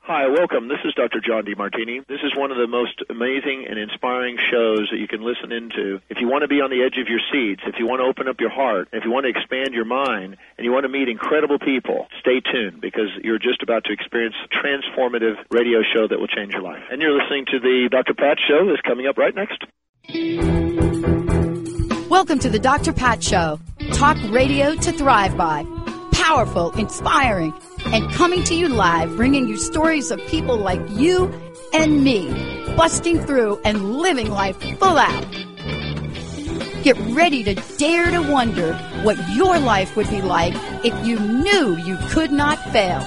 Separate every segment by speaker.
Speaker 1: Hi, welcome. This is Dr. John DeMartini. This is one of the most amazing and inspiring shows that you can listen into. If you want to be on the edge of your seats, if you want to open up your heart, if you want to expand your mind, and you want to meet incredible people, stay tuned because you're just about to experience a transformative radio show that will change your life. And you're listening to the Dr. Pat Show that's coming up right next.
Speaker 2: Welcome to the Dr. Pat Show. Talk radio to thrive by. Powerful, inspiring, and coming to you live, bringing you stories of people like you and me, busting through and living life full out. Get ready to dare to wonder what your life would be like if you knew you could not fail.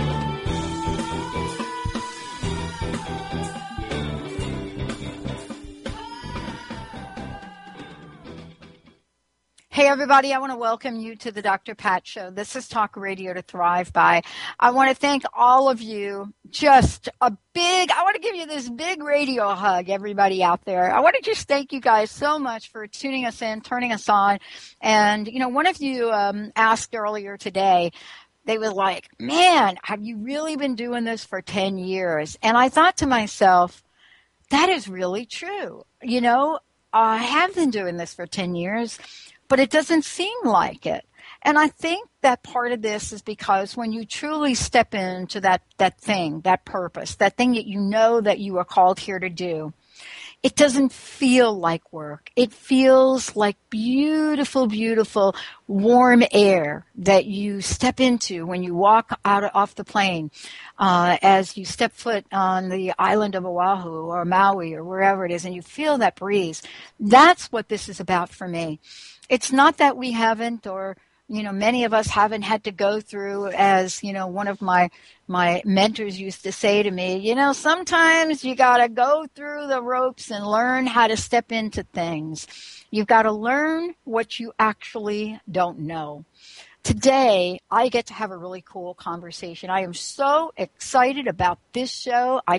Speaker 2: Hey, everybody, I want to welcome you to the Dr. Pat Show. This is Talk Radio to Thrive By. I want to thank all of you. I want to give you this big radio hug, everybody out there. I want to just thank you guys so much for tuning us in, turning us on. And, one of you asked earlier today, they were like, man, have you really been doing this for 10 years? And I thought to myself, that is really true. I have been doing this for 10 years. But it doesn't seem like it. And I think that part of this is because when you truly step into that thing, that purpose, that thing that you know that you are called here to do, it doesn't feel like work. It feels like beautiful, beautiful, warm air that you step into when you walk off the plane, as you step foot on the island of Oahu or Maui or wherever it is, and you feel that breeze. That's what this is about for me. It's not that we haven't, or, many of us haven't had to go through, as, one of my mentors used to say to me, sometimes you got to go through the ropes and learn how to step into things. You've got to learn what you actually don't know. Today, I get to have a really cool conversation. I am so excited about this show. I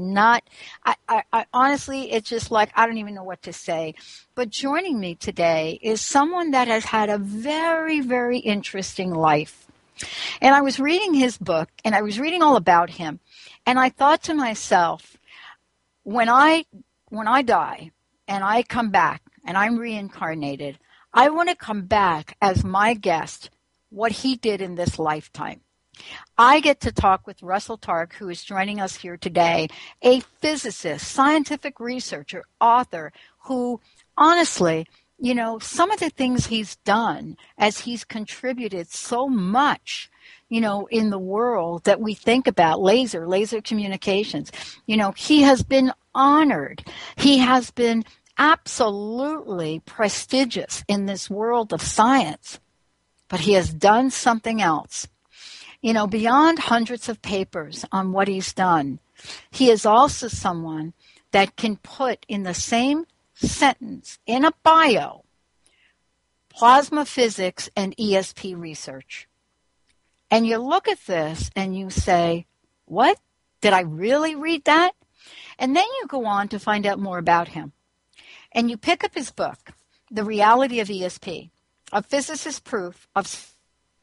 Speaker 2: honestly, it's just like, I don't even know what to say. But joining me today is someone that has had a very, very interesting life. And I was reading his book, and I was reading all about him. And I thought to myself, when I die and I come back and I'm reincarnated, I want to come back as my guest, what he did in this lifetime. I get to talk with Russell Targ, who is joining us here today, a physicist, scientific researcher, author, who honestly, some of the things he's done as he's contributed so much, in the world that we think about, laser communications. He has been honored. He has been absolutely prestigious in this world of science. But he has done something else. Beyond hundreds of papers on what he's done, he is also someone that can put in the same sentence, in a bio, plasma physics and ESP research. And you look at this and you say, what? Did I really read that? And then you go on to find out more about him. And you pick up his book, The Reality of ESP. A physicist's proof of,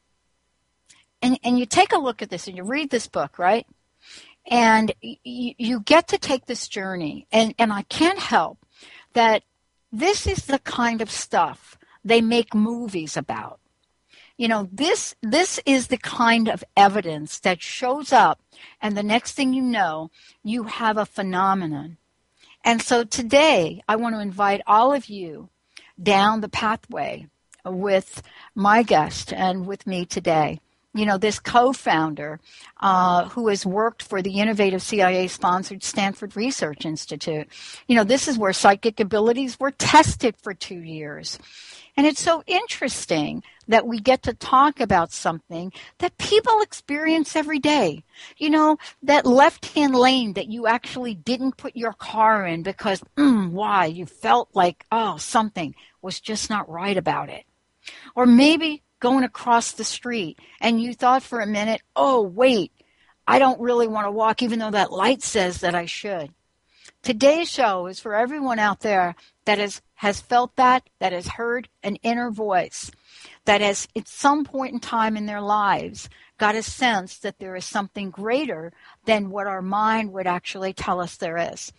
Speaker 2: and you take a look at this and you read this book, right? And you get to take this journey. And I can't help that this is the kind of stuff they make movies about. This is the kind of evidence that shows up, and the next thing you know, you have a phenomenon. And so today, I want to invite all of you down the pathway with my guest and with me today. This co-founder who has worked for the innovative CIA-sponsored Stanford Research Institute. This is where psychic abilities were tested for 2 years. And it's so interesting that we get to talk about something that people experience every day. That left-hand lane that you actually didn't put your car in because, why? You felt like, something was just not right about it. Or maybe going across the street and you thought for a minute, oh, wait, I don't really want to walk even though that light says that I should. Today's show is for everyone out there that has felt that has heard an inner voice, that has at some point in time in their lives got a sense that there is something greater than what our mind would actually tell us there is.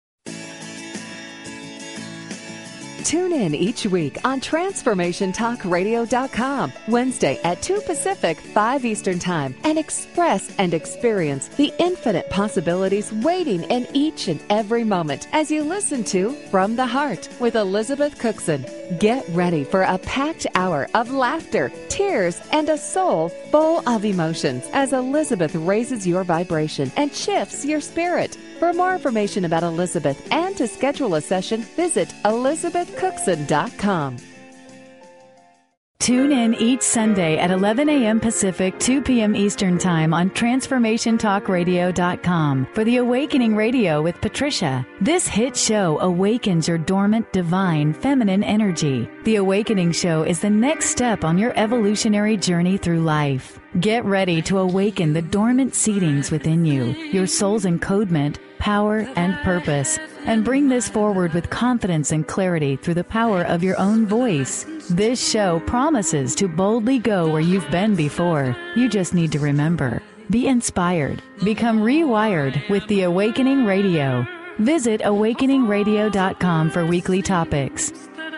Speaker 3: Tune in each week on TransformationTalkRadio.com, Wednesday at 2 Pacific, 5 Eastern Time, and express and experience the infinite possibilities waiting in each and every moment as you listen to From the Heart with Elizabeth Cookson. Get ready for a packed hour of laughter, tears, and a soul full of emotions as Elizabeth raises your vibration and shifts your spirit. For more information about Elizabeth and to schedule a session, visit ElizabethCookson.com.
Speaker 4: Tune in each Sunday at 11 a.m. Pacific, 2 p.m. Eastern Time on TransformationTalkRadio.com for The Awakening Radio with Patricia. This hit show awakens your dormant, divine, feminine energy. The Awakening Show is the next step on your evolutionary journey through life. Get ready to awaken the dormant seedings within you, your soul's encodement, power, and purpose, and bring this forward with confidence and clarity through the power of your own voice. This show promises to boldly go where you've been before. You just need to remember. Be inspired. Become rewired with The Awakening Radio. Visit awakeningradio.com for weekly topics.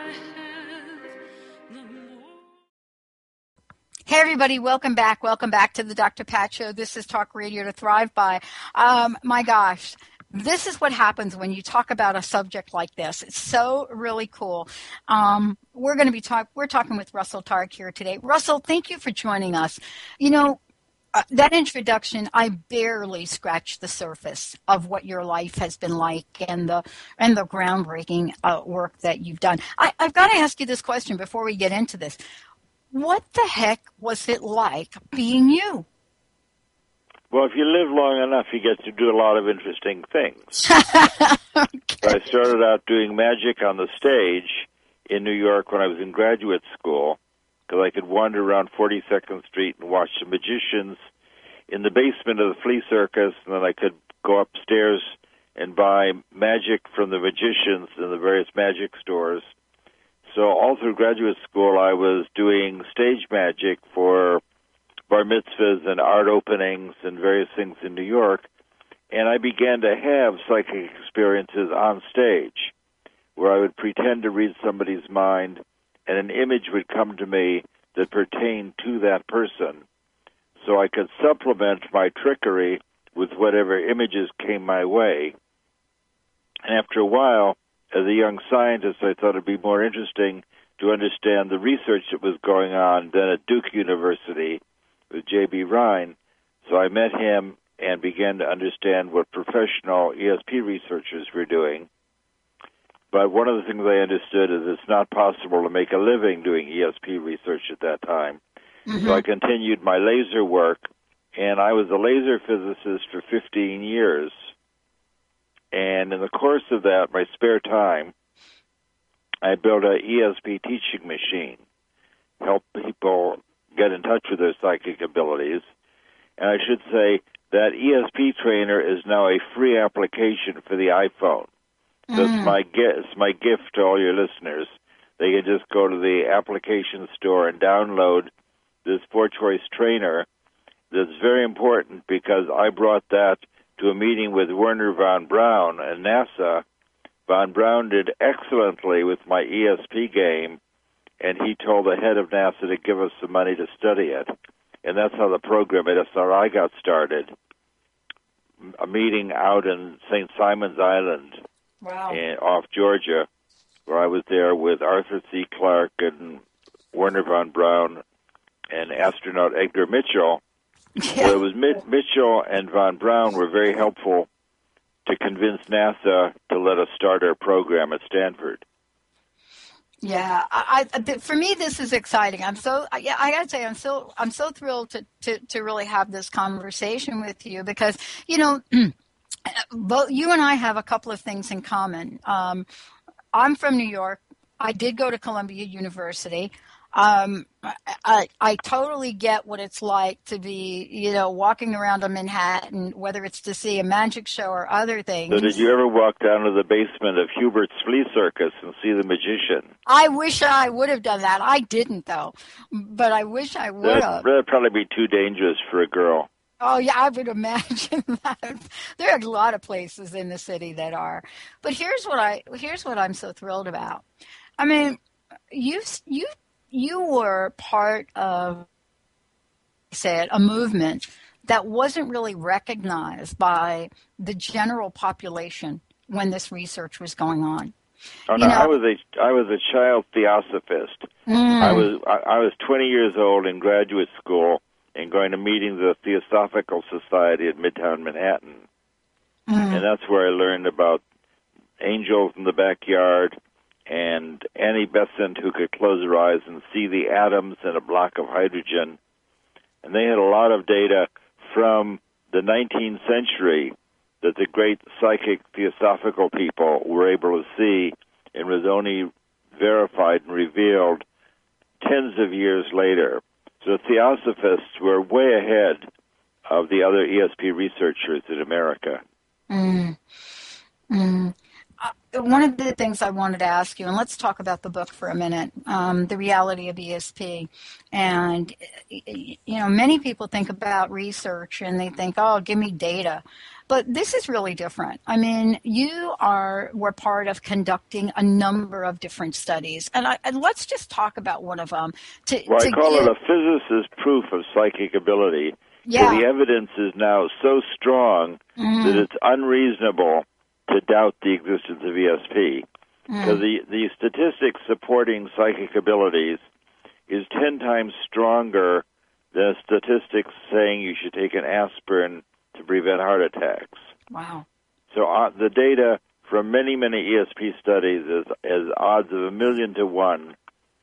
Speaker 2: Hey, everybody. Welcome back. Welcome back to the Dr. Pat Show. This is Talk Radio to Thrive By. My gosh. This is what happens when you talk about a subject like this. It's so really cool. We're talking with Russell Targ here today. Russell, thank you for joining us. You know, that introduction, I barely scratched the surface of what your life has been like and the groundbreaking work that you've done. I've got to ask you this question before we get into this. What the heck was it like being you?
Speaker 5: Well, if you live long enough, you get to do a lot of interesting things.
Speaker 2: Okay.
Speaker 5: I started out doing magic on the stage in New York when I was in graduate school, because I could wander around 42nd Street and watch the magicians in the basement of the flea circus, and then I could go upstairs and buy magic from the magicians in the various magic stores. So all through graduate school, I was doing stage magic for bar mitzvahs and art openings and various things in New York, and I began to have psychic experiences on stage where I would pretend to read somebody's mind and an image would come to me that pertained to that person. So I could supplement my trickery with whatever images came my way. And after a while, as a young scientist, I thought it'd be more interesting to understand the research that was going on then at Duke University with J.B. Rhine. So I met him and began to understand what professional ESP researchers were doing. But one of the things I understood is it's not possible to make a living doing ESP research at that time. Mm-hmm. So I continued my laser work, and I was a laser physicist for 15 years. And in the course of that, my spare time, I built an ESP teaching machine, help people get in touch with their psychic abilities. And I should say that ESP Trainer is now a free application for the iPhone. So it's my gift to all your listeners. They can just go to the application store and download this 4-choice trainer. That's very important because I brought that to a meeting with Wernher von Braun and NASA. Von Braun did excellently with my ESP game, and he told the head of NASA to give us some money to study it. And that's how the program at SRI got started. A meeting out in St. Simon's Island, off Georgia, where I was there with Arthur C. Clarke and Wernher von Braun and astronaut Edgar Mitchell. Yeah. Well, it was Mitchell and von Braun were very helpful to convince NASA to let us start our program at Stanford.
Speaker 2: Yeah, for me, this is exciting. I gotta say, I'm so thrilled to really have this conversation with you because, you know, both you and I have a couple of things in common. I'm from New York. I did go to Columbia University. I totally get what it's like to be, walking around on Manhattan, whether it's to see a magic show or other things.
Speaker 5: So did you ever walk down to the basement of Hubert's Flea Circus and see the magician?
Speaker 2: I wish I would have done that. I didn't, though, but I wish I would have.
Speaker 5: That'd probably be too dangerous for a girl.
Speaker 2: Oh, yeah, I would imagine that. There are a lot of places in the city that are. But here's what I'm so thrilled about. I mean, you were part of, a movement that wasn't really recognized by the general population when this research was going on.
Speaker 5: Oh no, I was a child theosophist. I was 20 years old in graduate school and going to meetings of the Theosophical Society at Midtown Manhattan. And that's where I learned about angels in the backyard and Annie Besant, who could close her eyes and see the atoms in a block of hydrogen. And they had a lot of data from the 19th century that the great psychic theosophical people were able to see, and was only verified and revealed tens of years later. So theosophists were way ahead of the other ESP researchers in America.
Speaker 2: One of the things I wanted to ask you, and let's talk about the book for a minute, The Reality of ESP. And, many people think about research and they think, oh, give me data. But this is really different. I mean, you were part of conducting a number of different studies. And let's just talk about one of them. I
Speaker 5: call it a physicist's proof of psychic ability.
Speaker 2: Yeah.
Speaker 5: So the evidence is now so strong that it's unreasonable to doubt the existence of ESP. Because the statistics supporting psychic abilities is 10 times stronger than statistics saying you should take an aspirin to prevent heart attacks.
Speaker 2: Wow.
Speaker 5: So the data from many, many ESP studies is odds of 1,000,000 to 1,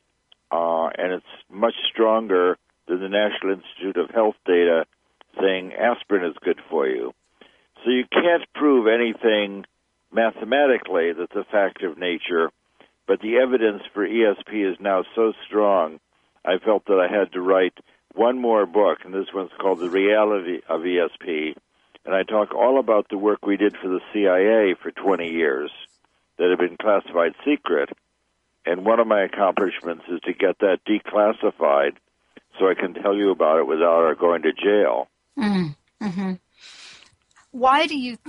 Speaker 5: and it's much stronger than the National Institute of Health data saying aspirin is good for you. So you can't prove anything mathematically that's a fact of nature, but the evidence for ESP is now so strong, I felt that I had to write one more book, and this one's called The Reality of ESP, and I talk all about the work we did for the CIA for 20 years that had been classified secret, and one of my accomplishments is to get that declassified so I can tell you about it without our going to jail.
Speaker 2: Mm-hmm. Why do you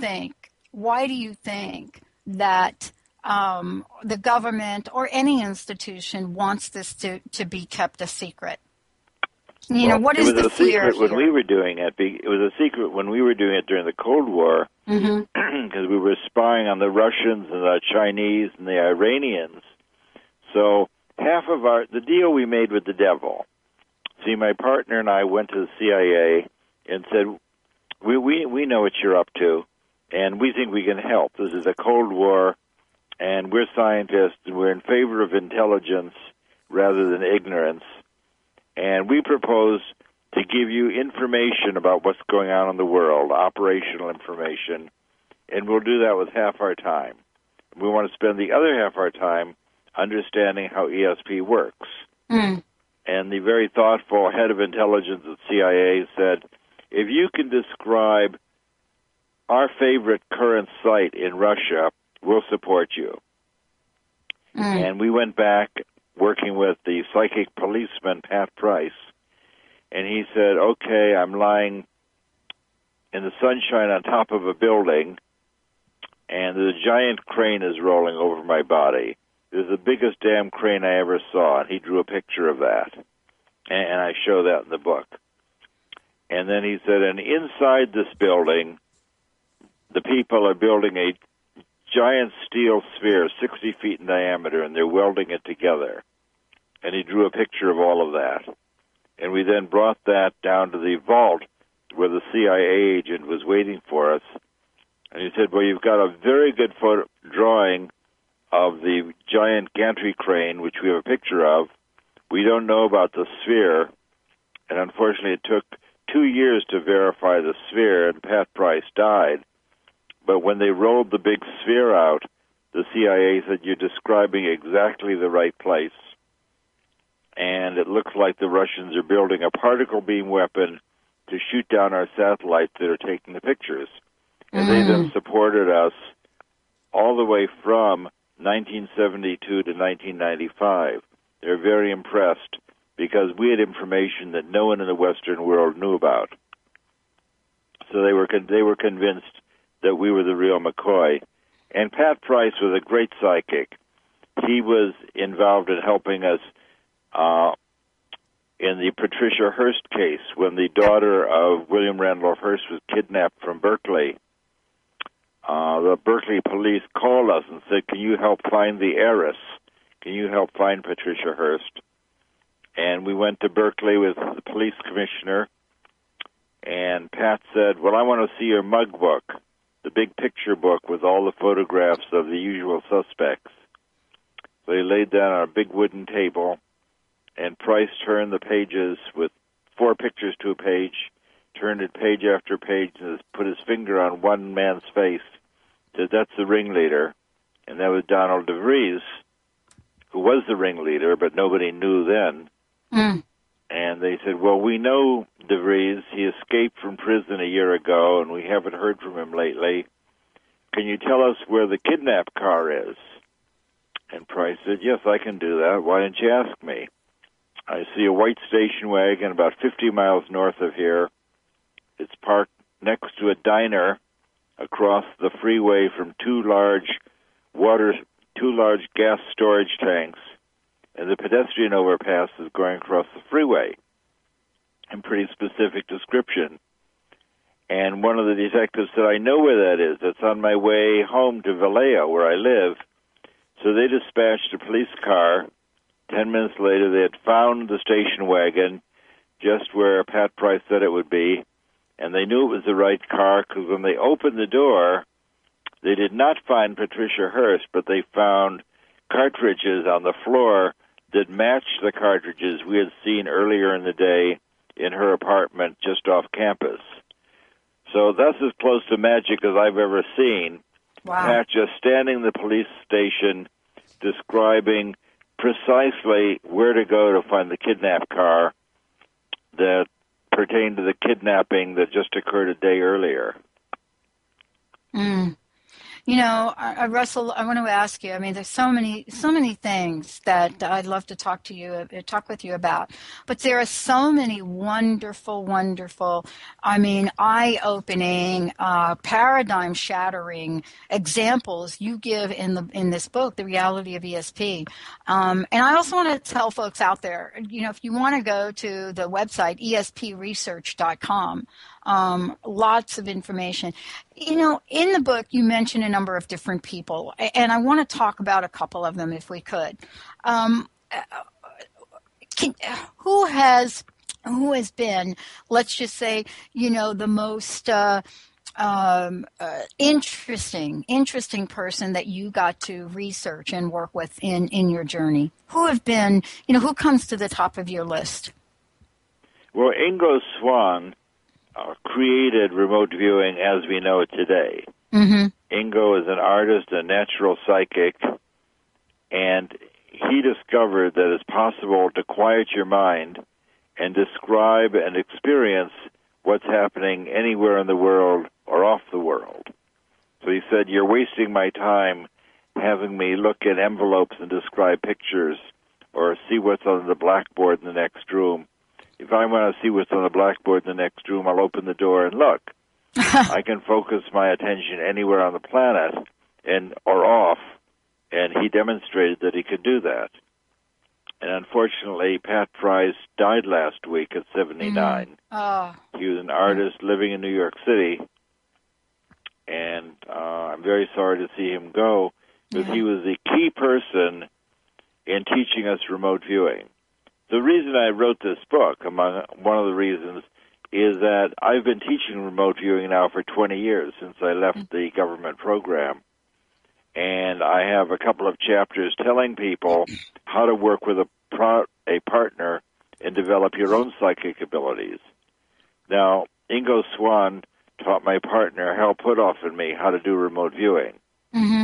Speaker 2: think that the government or any institution wants this to be kept a secret? What is the fear?
Speaker 5: It was a secret when we were doing it. It was a secret when we were doing it during the Cold War, because we were spying on the Russians and the Chinese and the Iranians. So half of the deal we made with the devil. See, my partner and I went to the CIA and said, we know what you're up to, and we think we can help. This is a Cold War, and we're scientists, and we're in favor of intelligence rather than ignorance. And we propose to give you information about what's going on in the world, operational information, and we'll do that with half our time. We want to spend the other half our time understanding how ESP works. And the very thoughtful head of intelligence at CIA said, if you can describe our favorite current site in Russia, we'll support you. And we went back working with the psychic policeman, Pat Price, and he said, okay, I'm lying in the sunshine on top of a building, and the giant crane is rolling over my body. It was the biggest damn crane I ever saw, and he drew a picture of that. And I show that in the book. And then he said, and inside this building, the people are building a giant steel sphere 60 feet in diameter, and they're welding it together. And he drew a picture of all of that. And we then brought that down to the vault where the CIA agent was waiting for us. And he said, well, you've got a very good drawing of the giant gantry crane, which we have a picture of. We don't know about the sphere. And unfortunately, it took 2 years to verify the sphere, and Pat Price died. But when they rolled the big sphere out, the CIA said, you're describing exactly the right place, and it looks like the Russians are building a particle beam weapon to shoot down our satellites that are taking the pictures. And they then supported us all the way from 1972 to 1995. They're very impressed because we had information that no one in the Western world knew about. So they were convinced that we were the real McCoy. And Pat Price was a great psychic. He was involved in helping us in the Patricia Hearst case when the daughter of William Randolph Hearst was kidnapped from Berkeley. The Berkeley police called us and said, can you help find the heiress? Can you help find Patricia Hearst? And we went to Berkeley with the police commissioner, and Pat said, well, I want to see your mug book, the big picture book with all the photographs of the usual suspects. So he laid down on a big wooden table, and Price turned the pages with 4 pictures to a page, turned it page after page, and put his finger on one man's face, said, that's the ringleader. And that was Donald DeVries, who was the ringleader, but nobody knew then. And they said, well, we know DeVries. He escaped from prison a year ago, and we haven't heard from him lately. Can you tell us where the kidnap car is? And Price said, yes, I can do that. Why didn't you ask me? I see a white station wagon about 50 miles north of here. It's parked next to a diner across the freeway from two large gas storage tanks, and the pedestrian overpass is going across the freeway. In pretty specific description. And one of the detectives said, I know where that is. It's on my way home to Vallejo, where I live. So they dispatched a police car. 10 minutes later, they had found the station wagon just where Pat Price said it would be, and they knew it was the right car because when they opened the door, they did not find Patricia Hearst, but they found cartridges on the floor that matched the cartridges we had seen earlier in the day in her apartment just off campus. So that's as close to magic as I've ever seen.
Speaker 2: Wow.
Speaker 5: Pat just standing in the police station describing precisely where to go to find the kidnap car that pertained to the kidnapping that just occurred a day earlier.
Speaker 2: You know, Russell, I want to ask you, I mean, there's so many things that I'd love to talk with you about, but there are so many wonderful, I mean, eye-opening, paradigm-shattering examples you give in this book, The Reality of ESP. And I also want to tell folks out there, you know, if you want to go to the website, espresearch.com, lots of information. You know, in the book, you mention a number of different people, and I want to talk about a couple of them if we could. Who has been, let's just say, you know, the most interesting person that you got to research and work with in your journey? Who have been, you know, who comes to the top of your list?
Speaker 5: Well, Ingo Swann created remote viewing as we know it today. Ingo is an artist, a natural psychic, and he discovered that it's possible to quiet your mind and describe and experience what's happening anywhere in the world or off the world. So he said, you're wasting my time having me look at envelopes and describe pictures or see what's on the blackboard in the next room. If I want to see what's on the blackboard in the next room, I'll open the door and look. I can focus my attention anywhere on the planet or off, and he demonstrated that he could do that. And unfortunately, Pat Price died last week at 79. He was an artist living in New York City, and I'm very sorry to see him go, because he was the key person in teaching us remote viewing. The reason I wrote this book, one of the reasons, is that I've been teaching remote viewing now for 20 years since I left the government program. And I have a couple of chapters telling people how to work with a partner and develop your own psychic abilities. Now, Ingo Swann taught my partner, Hal Puthoff, and me how to do remote viewing.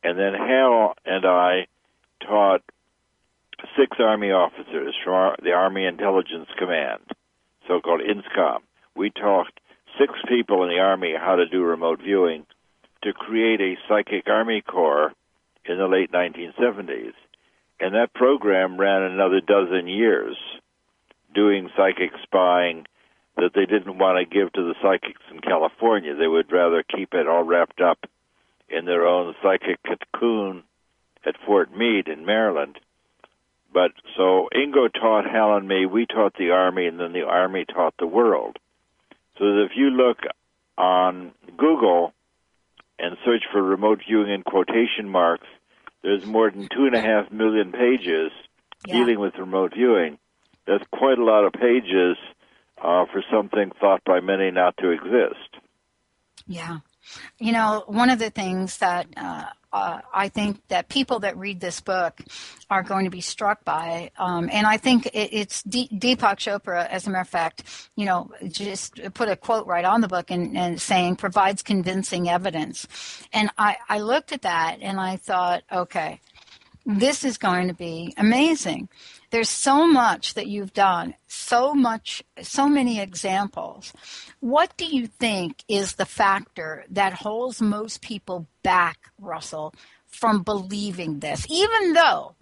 Speaker 5: And then Hal and I taught 6 Army officers from the Army Intelligence Command, so-called INSCOM. We taught 6 people in the Army how to do remote viewing to create a psychic Army Corps in the late 1970s. And that program ran another dozen years, doing psychic spying that they didn't want to give to the psychics in California. They would rather keep it all wrapped up in their own psychic cocoon at Fort Meade in Maryland. But so Ingo taught Hal and me, we taught the Army, and then the Army taught the world. So that if you look on Google and search for remote viewing in quotation marks, there's more than 2.5 million pages dealing with remote viewing. That's quite a lot of pages for something thought by many not to exist.
Speaker 2: Yeah. You know, one of the things that I think that people that read this book are going to be struck by, and I think it's Deepak Chopra, as a matter of fact, you know, just put a quote right on the book and saying provides convincing evidence. And I looked at that and I thought, okay, this is going to be amazing. There's so much that you've done, so many examples. What do you think is the factor that holds most people back, Russell, from believing this? Even though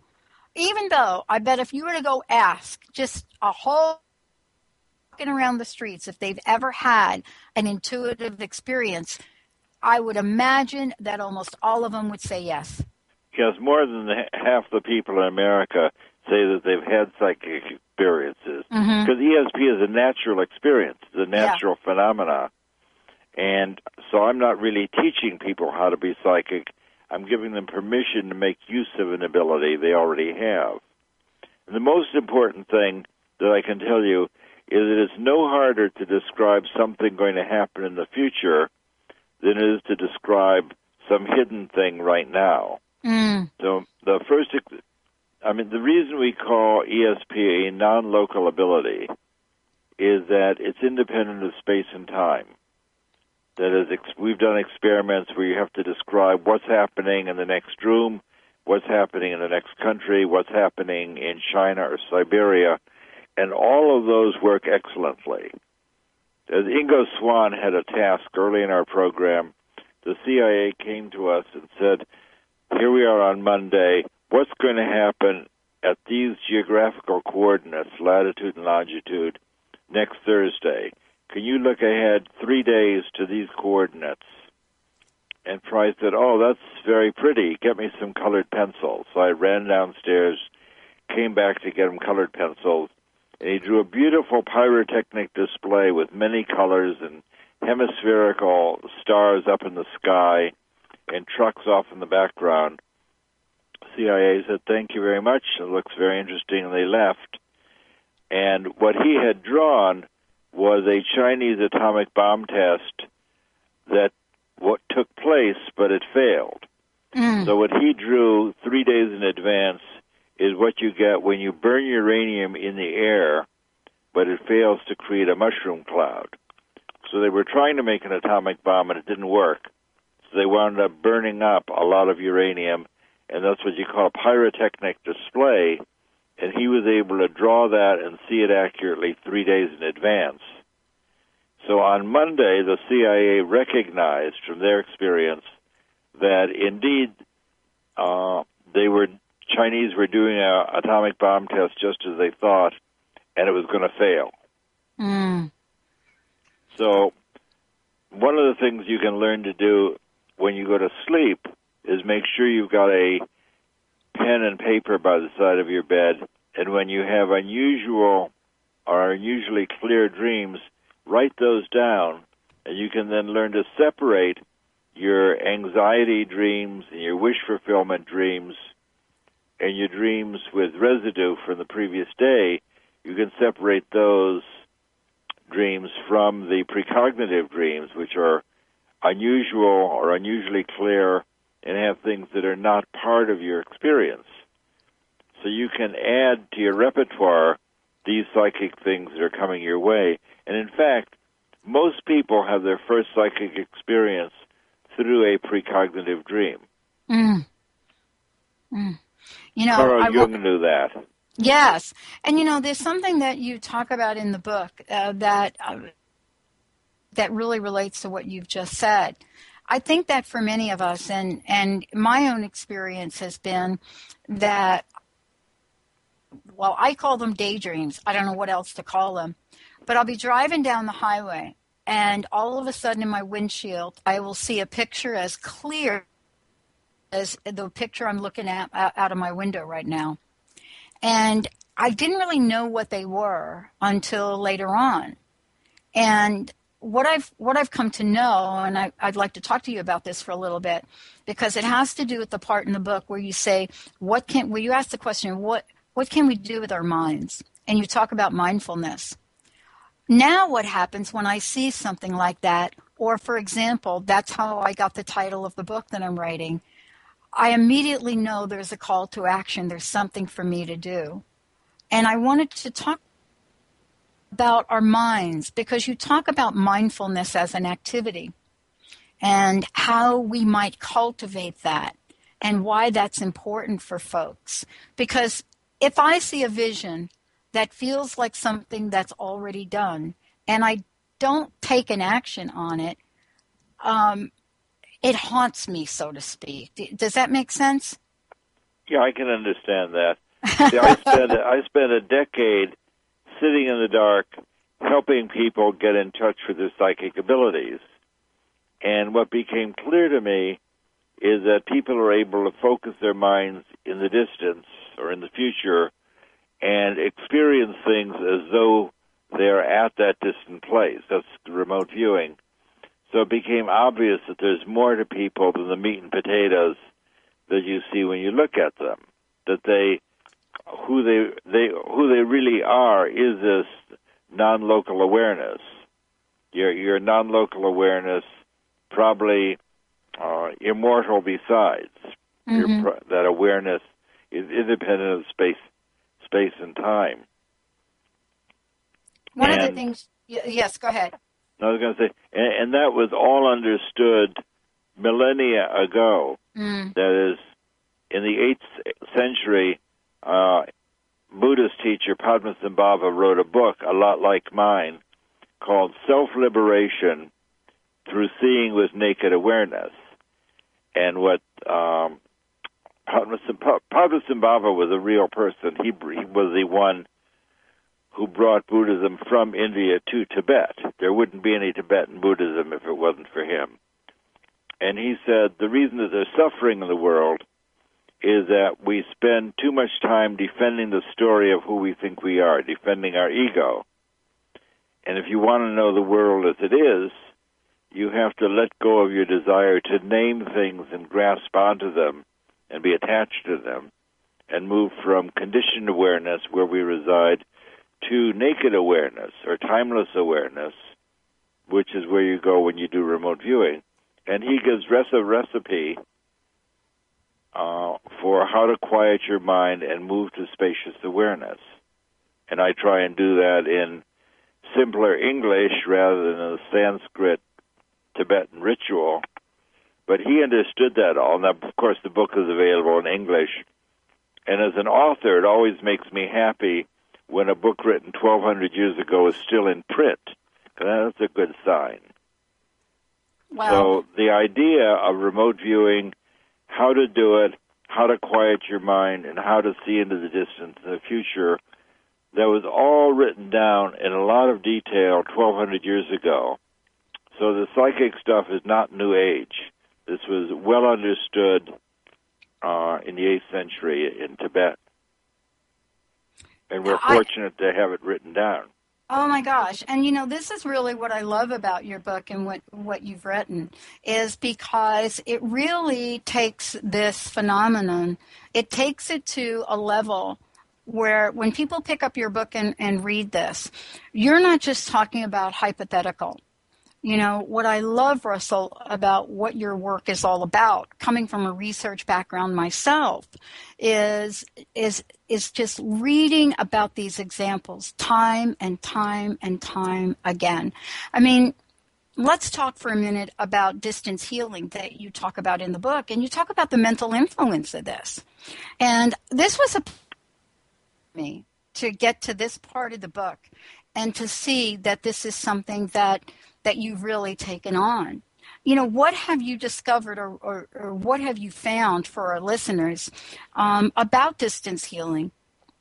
Speaker 2: I bet if you were to go ask just a whole walking around the streets if they've ever had an intuitive experience, I would imagine that almost all of them would say yes.
Speaker 5: Because more than half the people in America say that they've had psychic experiences. Because ESP is a natural experience, it's a natural phenomena. And so I'm not really teaching people how to be psychic. I'm giving them permission to make use of an ability they already have. And the most important thing that I can tell you is that it's no harder to describe something going to happen in the future than it is to describe some hidden thing right now. So the reason we call ESP a non-local ability is that it's independent of space and time. That is, we've done experiments where you have to describe what's happening in the next room, what's happening in the next country, what's happening in China or Siberia, and all of those work excellently. As Ingo Swann had a task early in our program, the CIA came to us and said, here we are on Monday. What's going to happen at these geographical coordinates, latitude and longitude, next Thursday? Can you look ahead 3 days to these coordinates? And Fry said, oh, that's very pretty. Get me some colored pencils. So I ran downstairs, came back to get him colored pencils, and he drew a beautiful pyrotechnic display with many colors and hemispherical stars up in the sky and trucks off in the background. CIA said, thank you very much. It looks very interesting, and they left. And what he had drawn was a Chinese atomic bomb test that what took place, but it failed. So what he drew 3 days in advance is what you get when you burn uranium in the air, but it fails to create a mushroom cloud. So they were trying to make an atomic bomb, and it didn't work. So they wound up burning up a lot of uranium, and that's what you call a pyrotechnic display, and he was able to draw that and see it accurately 3 days in advance. So on Monday, the CIA recognized from their experience that indeed Chinese were doing an atomic bomb test just as they thought, and it was going to fail. So one of the things you can learn to do when you go to sleep is make sure you've got a pen and paper by the side of your bed, and when you have unusual or unusually clear dreams, write those down, and you can then learn to separate your anxiety dreams and your wish fulfillment dreams and your dreams with residue from the previous day. You can separate those dreams from the precognitive dreams, which are unusual or unusually clear and have things that are not part of your experience. So you can add to your repertoire these psychic things that are coming your way. And in fact, most people have their first psychic experience through a precognitive dream.
Speaker 2: You know,
Speaker 5: Carl Jung knew that.
Speaker 2: Yes. And, you know, there's something that you talk about in the book that really relates to what you've just said. I think that for many of us, and my own experience has been that, well, I call them daydreams. I don't know what else to call them. But I'll be driving down the highway, and all of a sudden in my windshield, I will see a picture as clear as the picture I'm looking at out of my window right now. And I didn't really know what they were until later on. And what I've come to know, and I'd like to talk to you about this for a little bit, because it has to do with the part in the book where you say, where you ask the question, what can we do with our minds? And you talk about mindfulness. Now what happens when I see something like that, or for example, that's how I got the title of the book that I'm writing, I immediately know there's a call to action. There's something for me to do. And I wanted to talk about our minds, because you talk about mindfulness as an activity and how we might cultivate that and why that's important for folks. Because if I see a vision that feels like something that's already done and I don't take an action on it, it haunts me, so to speak. Does that make sense?
Speaker 5: Yeah, I can understand that. See, I spent a decade sitting in the dark, helping people get in touch with their psychic abilities. And what became clear to me is that people are able to focus their minds in the distance or in the future and experience things as though they're at that distant place. That's the remote viewing. So it became obvious that there's more to people than the meat and potatoes that you see when you look at them. That who they really are is this non-local awareness. Your non-local awareness, probably immortal besides. That awareness is independent of space and time.
Speaker 2: One of the things, yes, go ahead.
Speaker 5: I was going to say, and that was all understood millennia ago. That is, in the 8th century, Buddhist teacher Padmasambhava wrote a book, a lot like mine, called Self-Liberation Through Seeing with Naked Awareness. And what Padmasambhava was a real person. He was the one who brought Buddhism from India to Tibet. There wouldn't be any Tibetan Buddhism if it wasn't for him. And he said the reason that there's suffering in the world is that we spend too much time defending the story of who we think we are, defending our ego. And if you want to know the world as it is, you have to let go of your desire to name things and grasp onto them and be attached to them, and move from conditioned awareness, where we reside, to naked awareness or timeless awareness, which is where you go when you do remote viewing. And he gives a recipe for how to quiet your mind and move to spacious awareness. And I try and do that in simpler English rather than a Sanskrit Tibetan ritual. But he understood that all. Now, of course, the book is available in English. And as an author, it always makes me happy when a book written 1,200 years ago is still in print. That's a good sign.
Speaker 2: Wow.
Speaker 5: So the idea of remote viewing, how to do it, how to quiet your mind, and how to see into the distance in the future, that was all written down in a lot of detail 1,200 years ago. So the psychic stuff is not New Age. This was well understood in the 8th century in Tibet. And we're fortunate to have it written down.
Speaker 2: Oh, my gosh. And, you know, this is really what I love about your book and what you've written, is because it really takes this phenomenon, it takes it to a level where when people pick up your book and read this, you're not just talking about hypothetical. You know, what I love, Russell, about what your work is all about, coming from a research background myself, is just reading about these examples time and time and time again. I mean, let's talk for a minute about distance healing that you talk about in the book, and you talk about the mental influence of this. And this was me to get to this part of the book and to see that this is something that you've really taken on. What have you discovered or what have you found for our listeners about distance healing?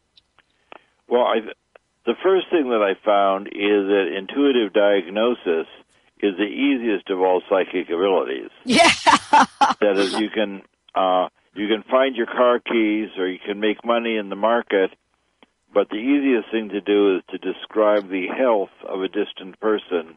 Speaker 5: Well, the first thing that I found is that intuitive diagnosis is the easiest of all psychic abilities.
Speaker 2: Yeah.
Speaker 5: That is, you can find your car keys or you can make money in the market, but the easiest thing to do is to describe the health of a distant person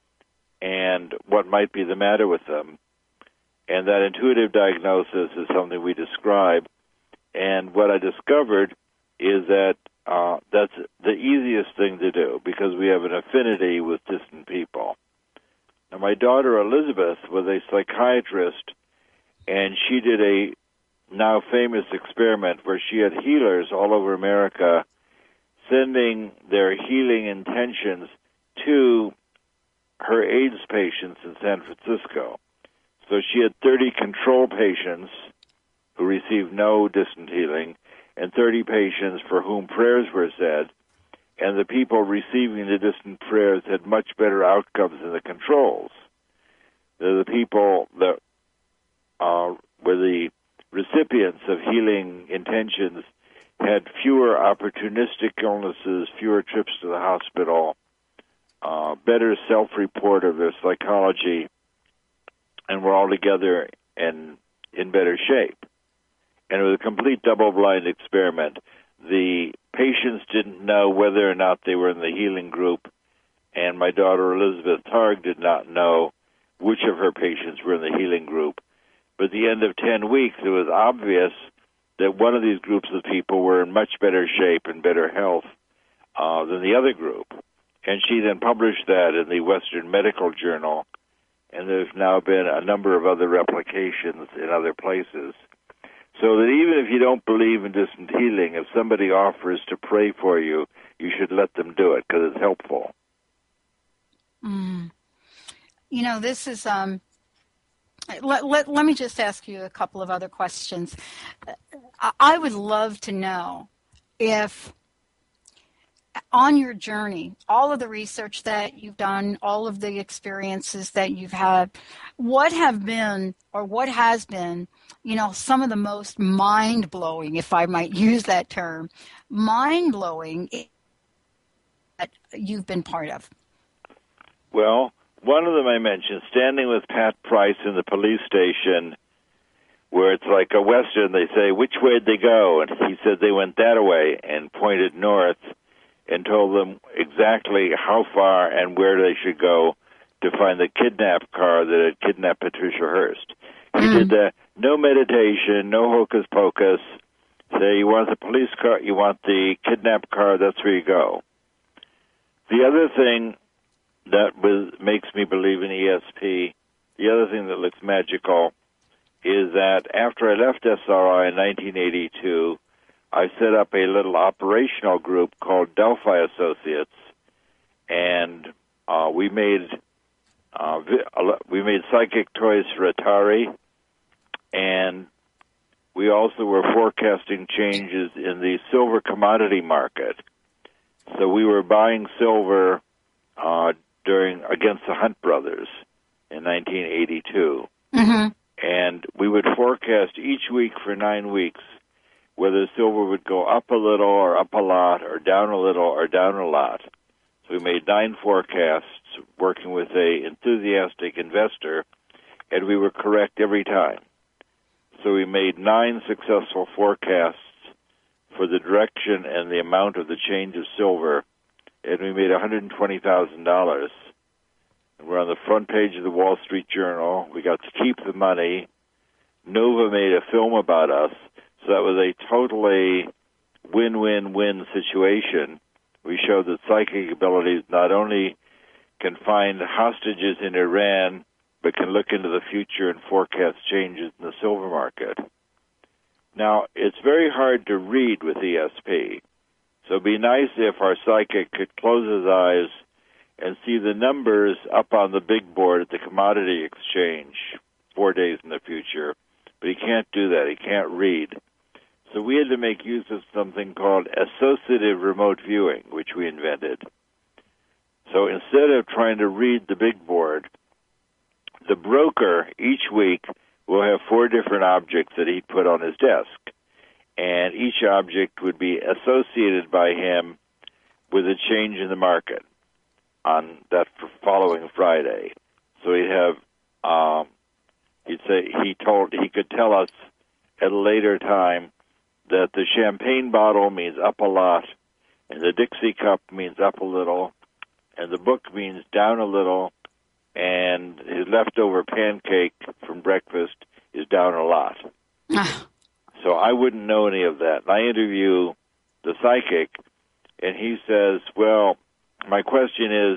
Speaker 5: and what might be the matter with them. And that intuitive diagnosis is something we describe. And what I discovered is that that's the easiest thing to do because we have an affinity with distant people. Now, my daughter Elizabeth was a psychiatrist, and she did a now famous experiment where she had healers all over America sending their healing intentions to her AIDS patients in San Francisco. So she had 30 control patients who received no distant healing and 30 patients for whom prayers were said, and the people receiving the distant prayers had much better outcomes than the controls. The people that were the recipients of healing intentions had fewer opportunistic illnesses, fewer trips to the hospital, better self-report of their psychology, and were all together and in better shape. And it was a complete double-blind experiment. The patients didn't know whether or not they were in the healing group, and my daughter Elizabeth Targ did not know which of her patients were in the healing group. But at the end of 10 weeks, it was obvious that one of these groups of people were in much better shape and better health than the other group. And she then published that in the Western Medical Journal, and there's now been a number of other replications in other places. So that even if you don't believe in distant healing, if somebody offers to pray for you, you should let them do it because it's helpful.
Speaker 2: This is... Let me just ask you a couple of other questions. I would love to know if, on your journey, all of the research that you've done, all of the experiences that you've had, what have been or what has been, some of the most mind-blowing, if I might use that term, mind-blowing that you've been part of?
Speaker 5: Well, one of them I mentioned, standing with Pat Price in the police station, where it's like a Western, they say, which way did they go? And he said they went that way and pointed north and told them exactly how far and where they should go to find the kidnap car that had kidnapped Patricia Hearst. He did that. No meditation, no hocus pocus. Say, you want the police car, you want the kidnap car, that's where you go. The other thing that makes me believe in ESP, the other thing that looks magical, is that after I left SRI in 1982, I set up a little operational group called Delphi Associates, and we made psychic toys for Atari, and we also were forecasting changes in the silver commodity market. So we were buying silver against the Hunt brothers in 1982.
Speaker 2: Mm-hmm.
Speaker 5: And we would forecast each week for 9 weeks whether silver would go up a little or up a lot or down a little or down a lot. So we made 9 forecasts working with an enthusiastic investor, and we were correct every time. So we made 9 successful forecasts for the direction and the amount of the change of silver, and we made $120,000. We're on the front page of the Wall Street Journal. We got to keep the money. Nova made a film about us, so that was a totally win-win-win situation. We showed that psychic abilities not only can find hostages in Iran, but can look into the future and forecast changes in the silver market. Now, it's very hard to read with ESP, so it'd be nice if our psychic could close his eyes and see the numbers up on the big board at the commodity exchange 4 days in the future. But he can't do that. He can't read. So we had to make use of something called associative remote viewing, which we invented. So instead of trying to read the big board, the broker each week will have 4 different objects that he'd put on his desk. And each object would be associated by him with a change in the market on that following Friday. So he'd have, he'd say, he could tell us at a later time that the champagne bottle means up a lot, and the Dixie cup means up a little, and the book means down a little, and his leftover pancake from breakfast is down a lot. So I wouldn't know any of that. And I interview the psychic, and he says, well, my question is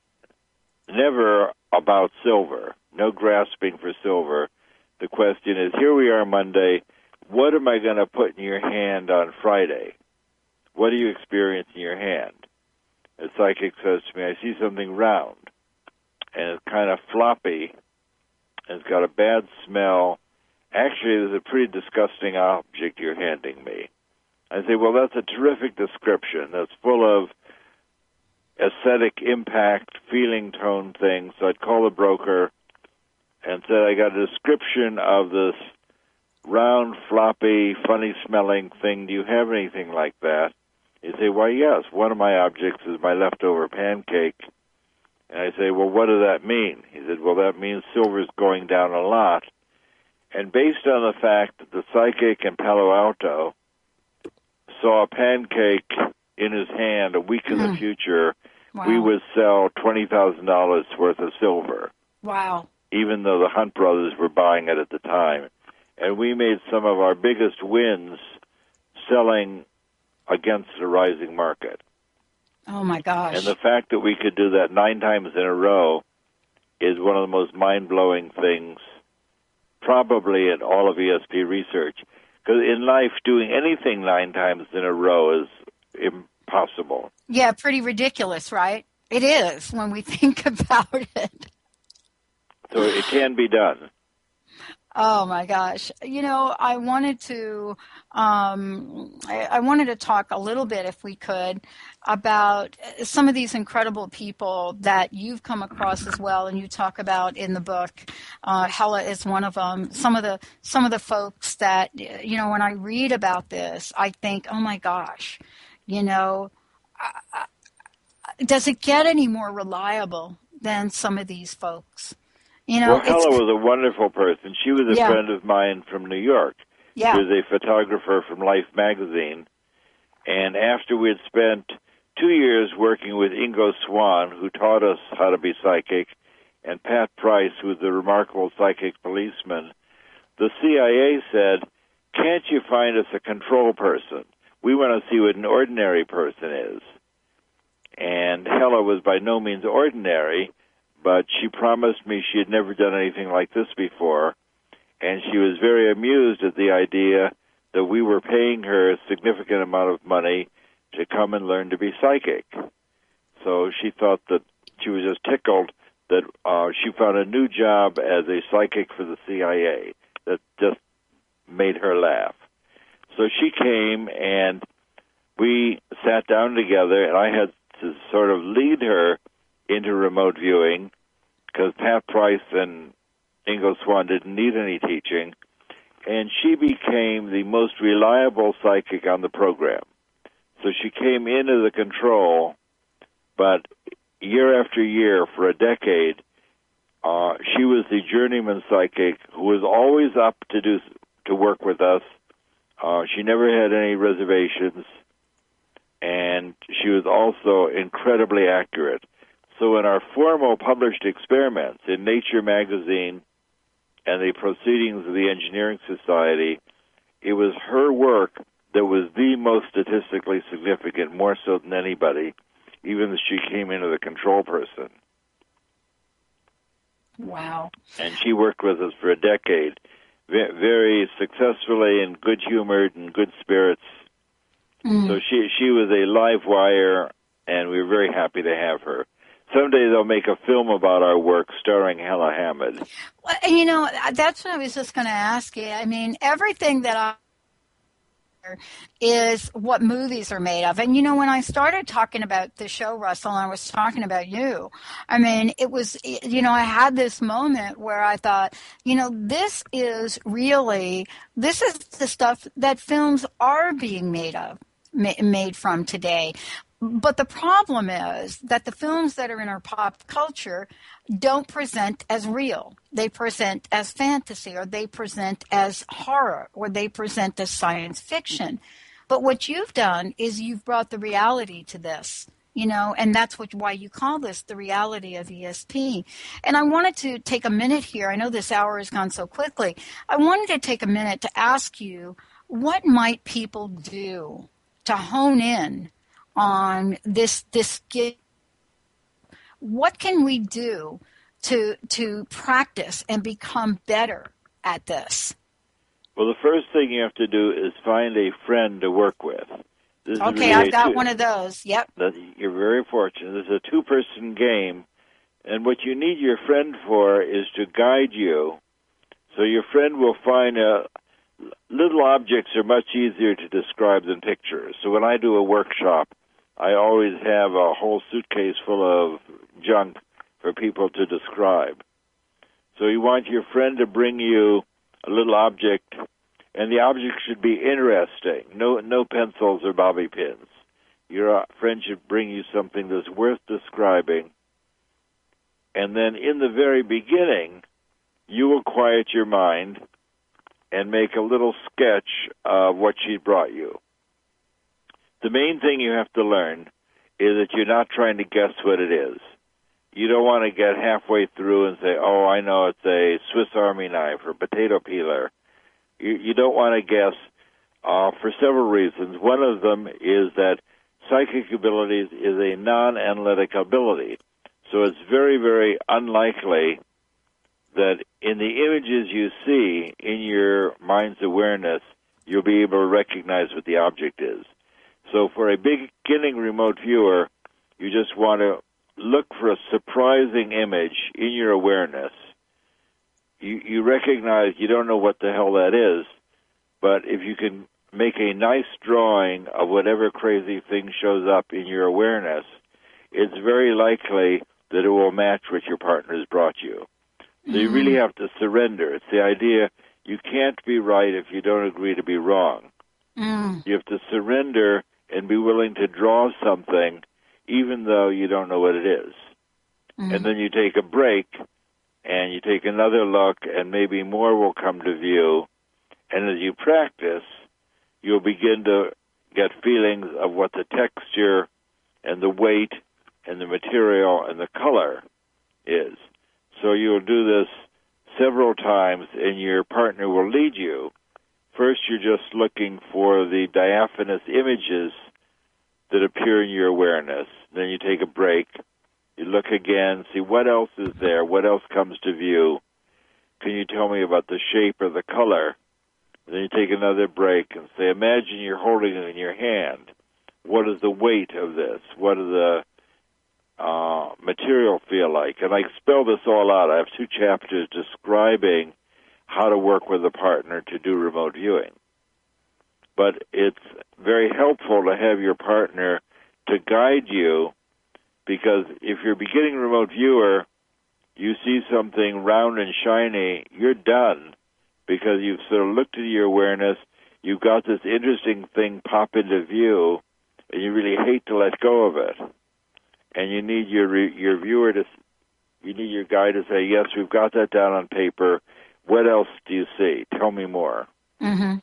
Speaker 5: never about silver, no grasping for silver. The question is, here we are Monday, what am I going to put in your hand on Friday? What do you experience in your hand? The psychic says to me, I see something round, and it's kind of floppy, and it's got a bad smell. Actually, there's a pretty disgusting object you're handing me. I say, well, that's a terrific description. That's full of aesthetic impact, feeling tone things. So I'd call the broker and said, I got a description of this round, floppy, funny-smelling thing. Do you have anything like that? He'd say, why, yes. One of my objects is my leftover pancake. And I say, well, what does that mean? He said, well, that means silver's going down a lot. And based on the fact that the psychic in Palo Alto saw a pancake in his hand a week in the future, wow, we would sell $20,000 worth of silver.
Speaker 2: Wow. Even
Speaker 5: though the Hunt brothers were buying it at the time. And we made some of our biggest wins selling against the rising market.
Speaker 2: Oh, my gosh.
Speaker 5: And the fact that we could do that 9 times in a row is one of the most mind-blowing things probably in all of ESP research. Because in life, doing anything 9 times in a row is impossible.
Speaker 2: Yeah, pretty ridiculous, right? It is when we think about it.
Speaker 5: So it can be done.
Speaker 2: Oh my gosh! You know, I wanted to talk a little bit, if we could, about some of these incredible people that you've come across as well, and you talk about in the book. Hella is one of them. Some of the folks that, you know, when I read about this, I think, oh my gosh, you know, does it get any more reliable than some of these folks? You know,
Speaker 5: well, Hella was a wonderful person. She was a friend of mine from New York. Yeah. She was a photographer from Life magazine. And after we had spent 2 years working with Ingo Swann, who taught us how to be psychic, and Pat Price, who was a remarkable psychic policeman, the CIA said, can't you find us a control person? We want to see what an ordinary person is. And Hella was by no means ordinary, but she promised me she had never done anything like this before, and she was very amused at the idea that we were paying her a significant amount of money to come and learn to be psychic. So she thought that she was just tickled that she found a new job as a psychic for the CIA. That just made her laugh. So she came, and we sat down together, and I had to sort of lead her into remote viewing, because Pat Price and Ingo Swann didn't need any teaching, and she became the most reliable psychic on the program. So she came into the control, but year after year, for a decade, she was the journeyman psychic who was always up to work with us. She never had any reservations, and she was also incredibly accurate. So in our formal published experiments in Nature magazine and the Proceedings of the Engineering Society, it was her work that was the most statistically significant, more so than anybody, even as she came into the control person.
Speaker 2: Wow.
Speaker 5: And she worked with us for a decade, very successfully and good-humored and good spirits. So she was a live wire, and we were very happy to have her. someday they'll make a film about our work starring Hella Hamid.
Speaker 2: Well, that's what I was just going to ask you. I mean, everything that I is what movies are made of. And when I started talking about the show, Russell, and I was talking about you, I mean, it was, I had this moment where I thought, this is the stuff that films are being made from today. But the problem is that the films that are in our pop culture don't present as real. They present as fantasy, or they present as horror, or they present as science fiction. But what you've done is you've brought the reality to this, and that's why you call this the reality of ESP. And I wanted to take a minute here. I know this hour has gone so quickly. I wanted to take a minute to ask you, what might people do to hone in on this gift? What can we do to practice and become better at this?
Speaker 5: Well, the first thing you have to do is find a friend to work with.
Speaker 2: Okay, I've got one of those. Yep.
Speaker 5: You're very fortunate. This is a two-person game, and what you need your friend for is to guide you. So your friend will find little objects are much easier to describe than pictures. So when I do a workshop, I always have a whole suitcase full of junk for people to describe. So you want your friend to bring you a little object, and the object should be interesting. No pencils or bobby pins. Your friend should bring you something that's worth describing. And then in the very beginning, you will quiet your mind and make a little sketch of what she brought you. The main thing you have to learn is that you're not trying to guess what it is. You don't want to get halfway through and say, oh, I know it's a Swiss Army knife or potato peeler. You don't want to guess for several reasons. One of them is that psychic abilities is a non-analytic ability. So it's very, very unlikely that in the images you see in your mind's awareness, you'll be able to recognize what the object is. So for a beginning remote viewer, you just want to look for a surprising image in your awareness. You recognize you don't know what the hell that is, but if you can make a nice drawing of whatever crazy thing shows up in your awareness, it's very likely that it will match what your partner has brought you. So you really have to surrender. It's the idea you can't be right if you don't agree to be wrong. You have to surrender and be willing to draw something even though you don't know what it is. And then you take a break and you take another look and maybe more will come to view. And as you practice, you'll begin to get feelings of what the texture and the weight and the material and the color is. So you'll do this several times and your partner will lead you. First, you're just looking for the diaphanous images that appear in your awareness. Then you take a break. You look again, see what else is there, what else comes to view. Can you tell me about the shape or the color? Then you take another break and say, imagine you're holding it in your hand. What is the weight of this? What does the material feel like? And I spell this all out. I have 2 chapters describing how to work with a partner to do remote viewing. But it's very helpful to have your partner to guide you, because if you're a beginning remote viewer, you see something round and shiny, you're done, because you've sort of looked at your awareness, you've got this interesting thing pop into view, and you really hate to let go of it. And you need your viewer to, you need your guide to say, yes, we've got that down on paper. What else do you see? Tell me more.
Speaker 2: Mm-hmm.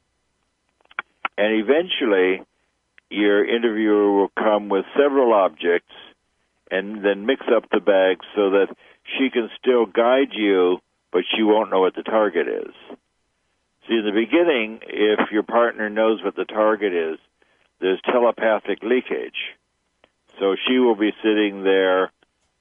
Speaker 5: And eventually, your interviewer will come with several objects and then mix up the bag so that she can still guide you, but she won't know what the target is. See, in the beginning, if your partner knows what the target is, there's telepathic leakage. So she will be sitting there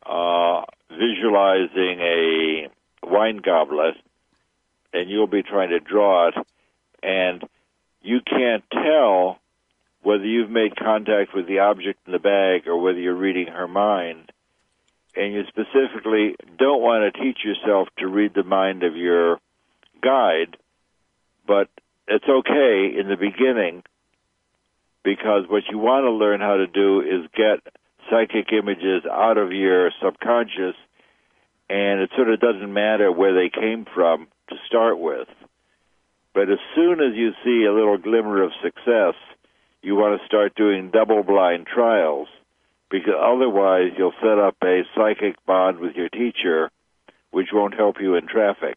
Speaker 5: visualizing a wine goblet, and you'll be trying to draw it, and you can't tell whether you've made contact with the object in the bag or whether you're reading her mind. and you specifically don't want to teach yourself to read the mind of your guide, but it's okay in the beginning, because what you want to learn how to do is get psychic images out of your subconscious, and it sort of doesn't matter where they came from to start with. But as soon as you see a little glimmer of success, you want to start doing double-blind trials, because otherwise you'll set up a psychic bond with your teacher, which won't help you in traffic.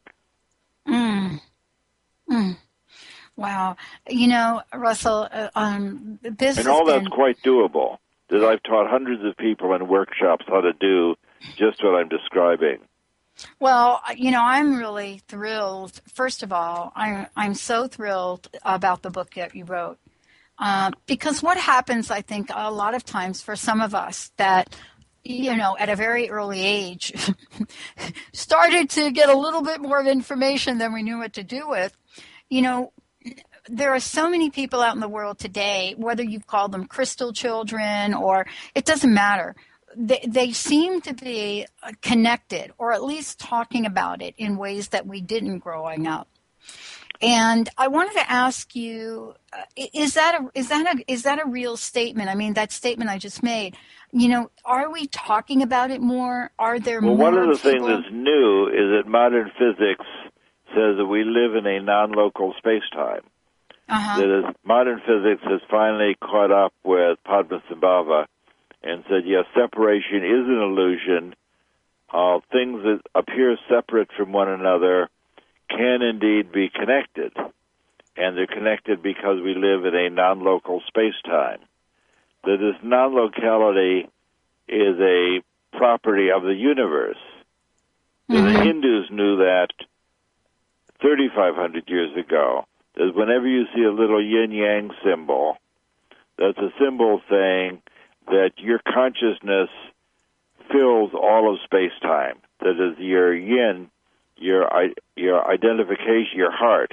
Speaker 2: Wow. Russell, this
Speaker 5: and all that's quite doable. That I've taught hundreds of people in workshops how to do just what I'm describing.
Speaker 2: Well, I'm really thrilled. First of all, I'm so thrilled about the book that you wrote. Because what happens, I think, a lot of times for some of us that, at a very early age, started to get a little bit more of information than we knew what to do with, there are so many people out in the world today, whether you call them crystal children or it doesn't matter. They seem to be connected, or at least talking about it in ways that we didn't growing up. And I wanted to ask you, is that a real statement? I mean, that statement I just made. Are we talking about it more? Are there more people?
Speaker 5: Well, one of the things that's new is that modern physics says that we live in a non-local space-time. That is, modern physics has finally caught up with Padmasambhava and said, yes, separation is an illusion. Things that appear separate from one another can indeed be connected, and they're connected because we live in a non-local space-time. That this non-locality is a property of the universe. The Hindus knew that 3,500 years ago, that whenever you see a little yin-yang symbol, that's a symbol saying that your consciousness fills all of space-time. That is, your yin, your identification, your heart,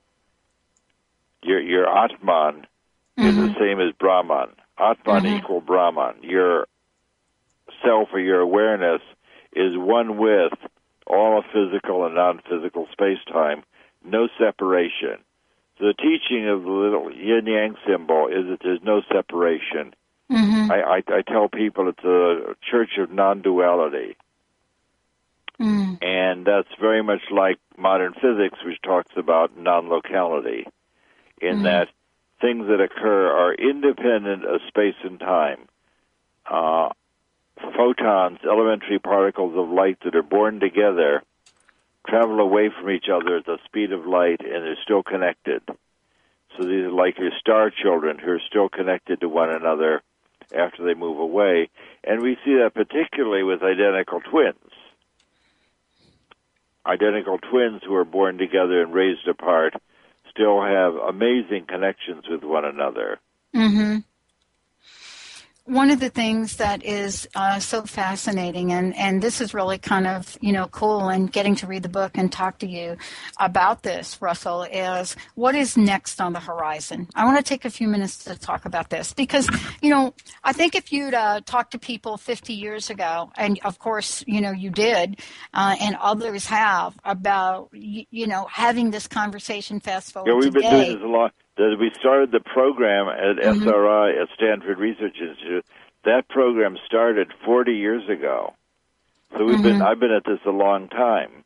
Speaker 5: your Atman is the same as Brahman. Atman equal Brahman. Your self or your awareness is one with all of physical and non-physical space-time, no separation. So the teaching of the little yin-yang symbol is that there's no separation. I tell people it's a church of non-duality. And that's very much like modern physics, which talks about non-locality, in that things that occur are independent of space and time. Photons, elementary particles of light that are born together, travel away from each other at the speed of light, and they're still connected. So these are like your star children who are still connected to one another after they move away. And we see that particularly with identical twins. Identical twins who are born together and raised apart still have amazing connections with one another.
Speaker 2: One of the things that is so fascinating, and this is really kind of, cool, and getting to read the book and talk to you about this, Russell, is what is next on the horizon. I want to take a few minutes to talk about this because, I think if you'd talked to people 50 years ago, and of course, you did, and others have, about, having this conversation fast forward
Speaker 5: we've
Speaker 2: today.
Speaker 5: Been doing this a lot. We started the program at SRI, at Stanford Research Institute. That program started 40 years ago. So I've been at this a long time.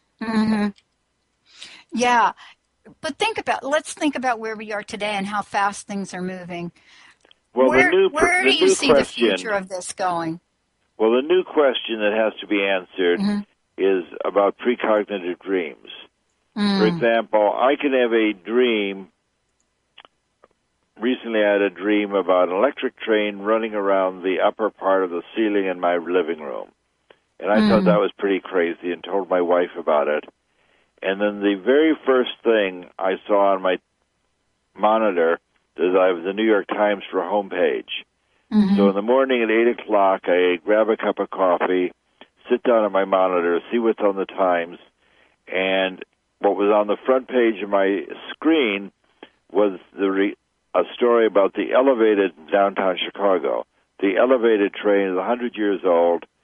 Speaker 2: Yeah. But let's think about where we are today and how fast things are moving.
Speaker 5: Well,
Speaker 2: where do you see the future of this going?
Speaker 5: Well, the new question that has to be answered is about precognitive dreams. For example, I can have a dream. Recently, I had a dream about an electric train running around the upper part of the ceiling in my living room. And I thought that was pretty crazy and told my wife about it. And then the very first thing I saw on my monitor is I have the New York Times for a homepage. So in the morning at 8 o'clock, I grab a cup of coffee, sit down at my monitor, see what's on the Times, and what was on the front page of my screen was a story about the elevated downtown Chicago. The elevated train is 100 years old,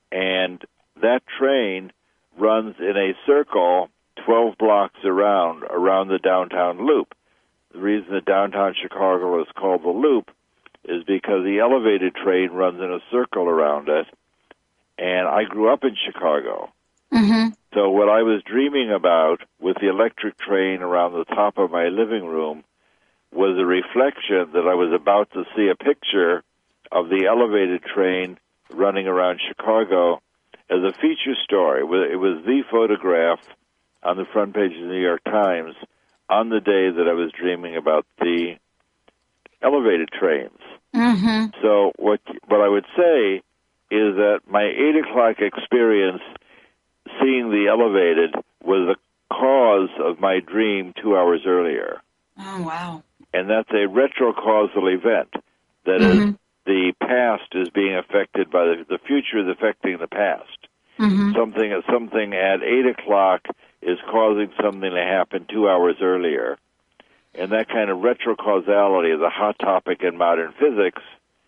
Speaker 5: and that train runs in a circle 12 blocks around the downtown loop. The reason that downtown Chicago is called the Loop is because the elevated train runs in a circle around it, and I grew up in Chicago.
Speaker 2: Mm-hmm.
Speaker 5: So what I was dreaming about with the electric train around the top of my living room was a reflection that I was about to see a picture of the elevated train running around Chicago as a feature story. It was the photograph on the front page of the New York Times on the day that I was dreaming about the elevated trains.
Speaker 2: Mm-hmm.
Speaker 5: So what I would say is that my 8 o'clock experience seeing the elevated was the cause of my dream 2 hours earlier.
Speaker 2: Oh, wow.
Speaker 5: And that's a retrocausal event. That
Speaker 2: Mm-hmm.
Speaker 5: is, the past is being affected by the future is affecting the past.
Speaker 2: Mm-hmm.
Speaker 5: Something at 8 o'clock is causing something to happen 2 hours earlier. And that kind of retrocausality is a hot topic in modern physics,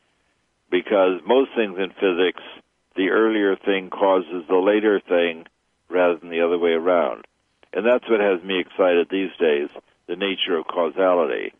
Speaker 5: because most things in physics, the earlier thing causes the later thing rather than the other way around. And that's what has me excited these days, the nature of causality.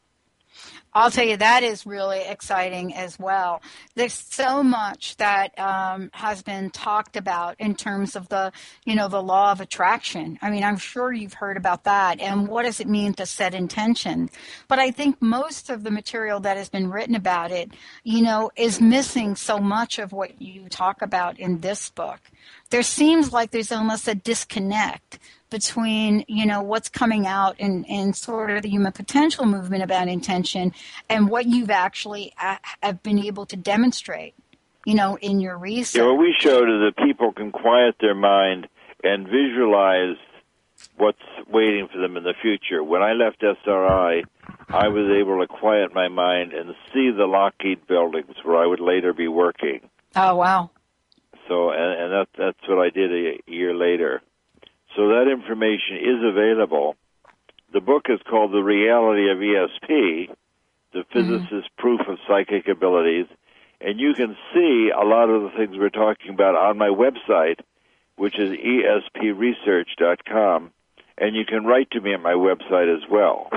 Speaker 2: I'll tell you, that is really exciting as well. There's so much that has been talked about in terms of the law of attraction. I mean, I'm sure you've heard about that. And what does it mean to set intention? But I think most of the material that has been written about it, is missing so much of what you talk about in this book. There seems like there's almost a disconnect between, what's coming out in sort of the human potential movement about intention and what you've actually have been able to demonstrate, in your research.
Speaker 5: Yeah, what we showed is that people can quiet their mind and visualize what's waiting for them in the future. When I left SRI, I was able to quiet my mind and see the Lockheed buildings where I would later be working.
Speaker 2: Oh, wow.
Speaker 5: So, and that's what I did a year later. So that information is available. The book is called The Reality of ESP, The Physicist's Proof of Psychic Abilities, and you can see a lot of the things we're talking about on my website, which is espresearch.com, and you can write to me at my website as well.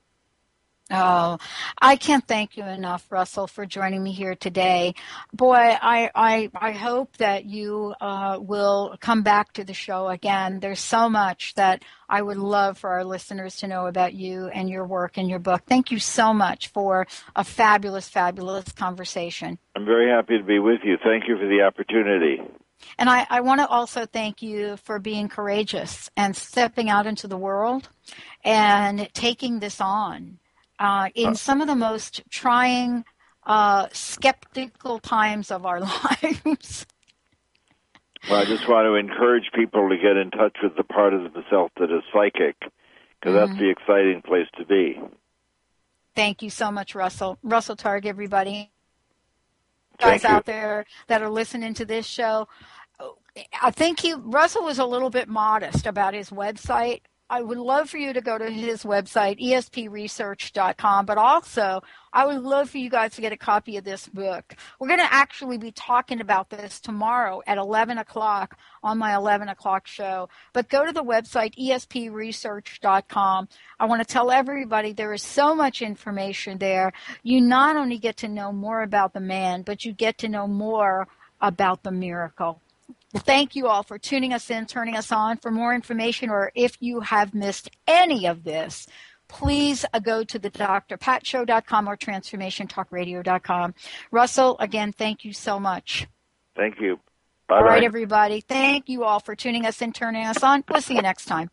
Speaker 2: Oh, I can't thank you enough, Russell, for joining me here today. Boy, I hope that you will come back to the show again. There's so much that I would love for our listeners to know about you and your work and your book. Thank you so much for a fabulous, fabulous conversation.
Speaker 5: I'm very happy to be with you. Thank you for the opportunity.
Speaker 2: And I want to also thank you for being courageous and stepping out into the world and taking this on. In some of the most trying, skeptical times of our lives.
Speaker 5: Well, I just want to encourage people to get in touch with the part of themselves that is psychic, because that's the exciting place to be.
Speaker 2: Thank you so much, Russell. Russell Targ, everybody. Guys out there that are listening to this show, I think Russell was a little bit modest about his website. I would love for you to go to his website, espresearch.com, but also I would love for you guys to get a copy of this book. We're going to actually be talking about this tomorrow at 11 o'clock on my 11 o'clock show. But go to the website, espresearch.com. I want to tell everybody there is so much information there. You not only get to know more about the man, but you get to know more about the miracle. Well, thank you all for tuning us in, turning us on. For more information, or if you have missed any of this, please go to the drpatshow.com or transformationtalkradio.com. Russell, again, thank you so much.
Speaker 5: Thank you. Bye-bye.
Speaker 2: All right, everybody. Thank you all for tuning us in, turning us on. We'll see you next time.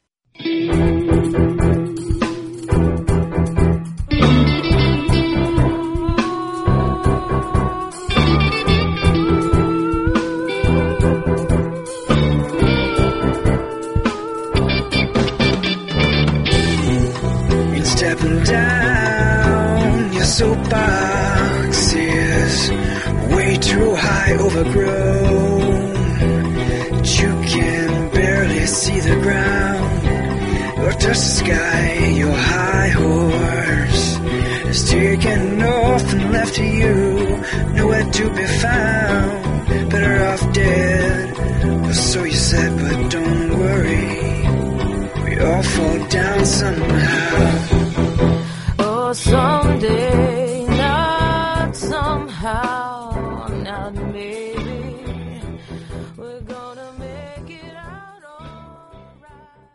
Speaker 6: Stepping down your soapbox is way too high, overgrown. You can barely see the ground or touch the sky. Your high horse is taking nothing left of you, nowhere to be found. Better off dead. so you said, but don't worry, we all fall down somehow.